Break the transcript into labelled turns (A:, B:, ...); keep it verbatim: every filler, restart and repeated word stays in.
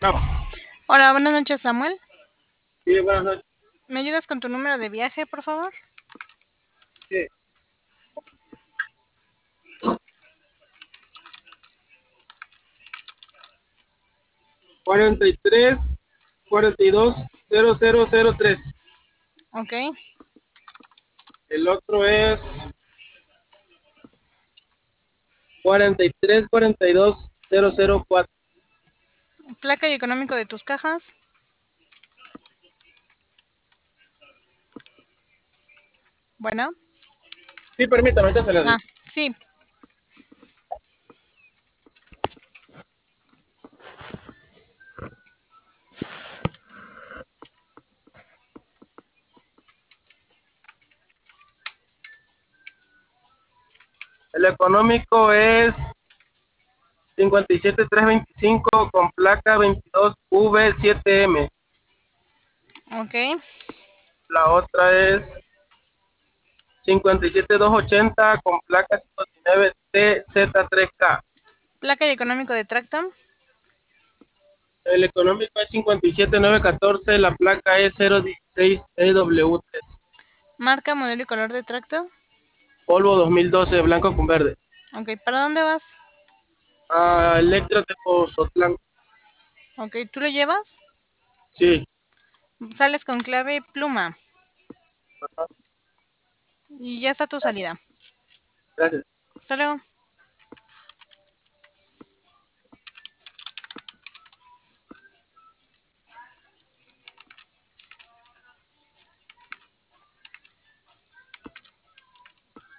A: Chao.
B: Hola, buenas noches, Samuel.
A: Sí, buenas noches.
B: ¿Me ayudas con tu número de viaje, por favor?
A: Sí. cuarenta y tres, cuarenta y dos, cero cero cero tres.
B: Ok.
A: El otro es cuarenta y tres, cuarenta y dos, cero cero cuatro.
B: Placa y económico de tus cajas. Bueno.
A: Sí, permítame, ahorita se lo
B: Ah,
A: digo.
B: sí.
A: El económico es cincuenta y siete trescientos veinticinco con placa veintidós V siete M.
B: Ok.
A: La otra es cincuenta y siete doscientos ochenta con placa cincuenta y nueve T Z tres K.
B: Placa y económico de Tractom.
A: El económico es cincuenta y siete novecientos catorce, la placa es cero dieciséis E W tres.
B: Marca, modelo y color de Tracto.
A: Polvo dos mil doce, blanco con verde.
B: Ok, ¿para dónde vas?
A: Ah, Electra de Pozotlán.
B: Ok, ¿tú lo llevas?
A: Sí.
B: Sales con clave pluma.
A: Ajá,
B: Y ya está tu salida.
A: gracias.
B: Hasta luego.